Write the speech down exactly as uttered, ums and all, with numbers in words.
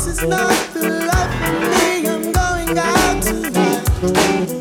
This is not the life for me. I'm going out tonight.